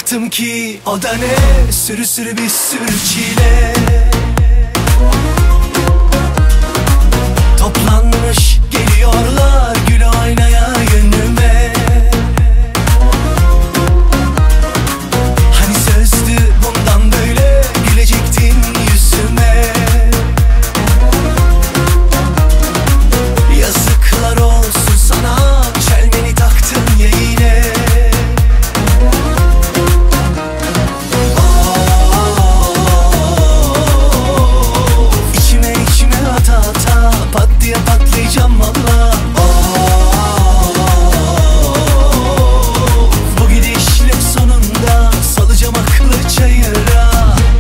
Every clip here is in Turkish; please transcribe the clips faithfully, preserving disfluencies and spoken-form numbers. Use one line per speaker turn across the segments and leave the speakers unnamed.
baktım ki o da ne, sürü sürü bir sürü çile. Toplanmış geliyorlar gül oynaya yönüme. Hani sözdü bundan böyle gülecektin yüzüme. Yazıklar olsun sana, çelmeni taktın ya yine. İçime içime ata ata pat diye patlayacağım valla. Bu gidişle sonunda salacağım aklı çayıra.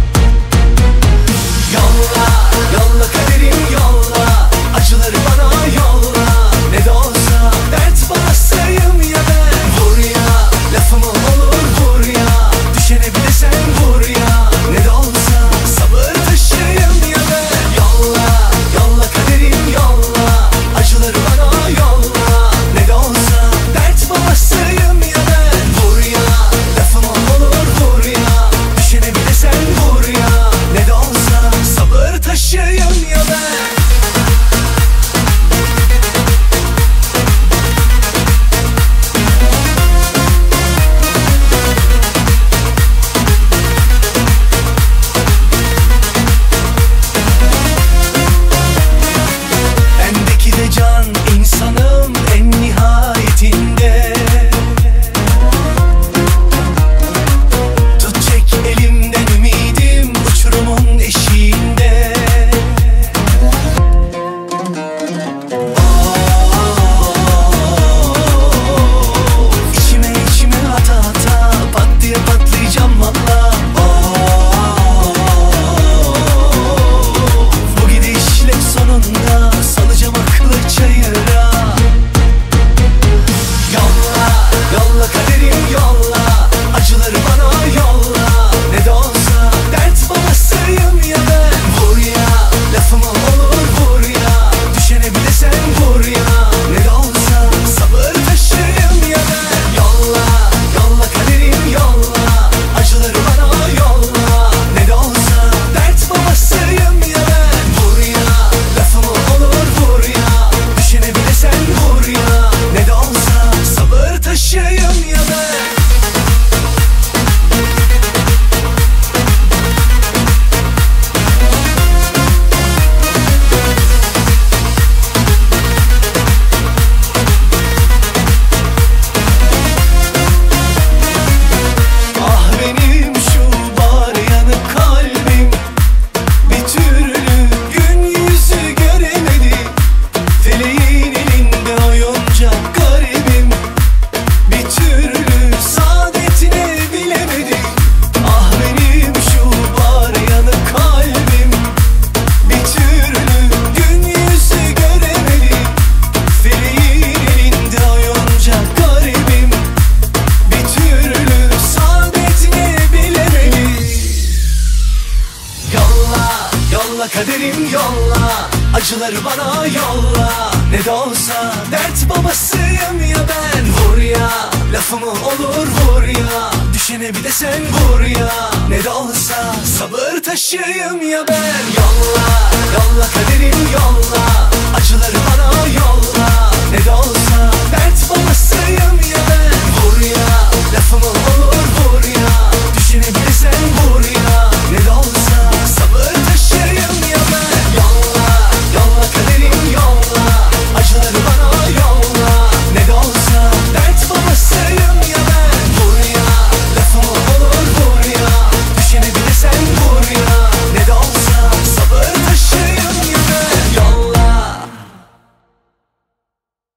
Yolla, yolla kaderim yolla, acıları bana yolla. Ne de olsa dert basayım ya ben. Vur ya, lafımı olur vur ya, düşene bir de sen vur ya. Ne de olsa sabır taşıyım ya ben. Yolla, yolla kaderim yolla, acıları bana yolla. Ne de olsa dert basayım ya ben. Vur ya, lafımı olur vur ya, düşene bir de sen vur ya. Ne de olsa sabır taşıyım ya ben. Bendeki de can insanım en nihayetinde. Tut çek elimden ümidim uçurumun eşiğinde. İçime içime ata ata pat diye patlayacağım valla. Bu gidişle sonunda salacağım aklı çayıra. Yolla, yolla kaderim yolla, acıları bana yolla. Ne de olsa dert basayım ya ben. Vur ya, lafımı olur vur ya, düşene bir de sen vur ya. Ne de olsa sabır taşıyım ya ben. Yolla, yolla kaderim yolla, acıları bana yolla. Ne de olsa dert basayım ya ben. Vur ya, lafımı olur vur ya, düşene bir de sen vur ya. Ne de olsa sabır taşıyım ya ben. Ah benim şu bar yanık kalbim, bir türlü gün yüzü göremedi. Feleğin elinde oyuncak garibim, bir türlü saadetine bilemedi. Ah benim şu bar yanık kalbim, bir türlü gün yüzü göremedi. Feleğin elinde oyuncak garibim, bir türlü saadetine bilemedi. Yolla, yolla kaderim yolla, acıları bana yolla. Ne de olsa dert babasıyım ya ben. Vur ya, lafımı olur vur ya, düşene bir de sen vur ya. Ne de olsa sabır taşıyım ya ben. Yolla,